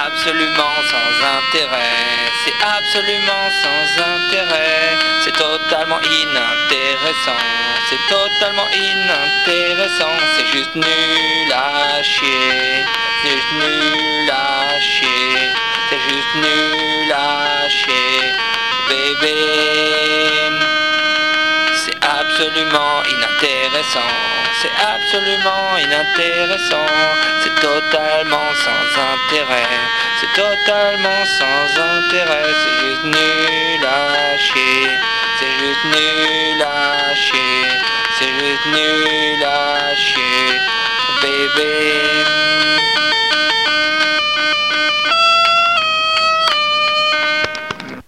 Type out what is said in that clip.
absolument sans intérêt. C'est absolument sans intérêt. C'est totalement inintéressant. C'est totalement inintéressant. C'est juste nul à chier. C'est juste nul à chier. C'est juste nul à chier. Bébé, c'est absolument inintéressant. C'est absolument inintéressant. C'est totalement sans intérêt. C'est totalement sans intérêt. C'est juste nul à chier. C'est juste nul à chier. C'est juste nul à chier. Bébé.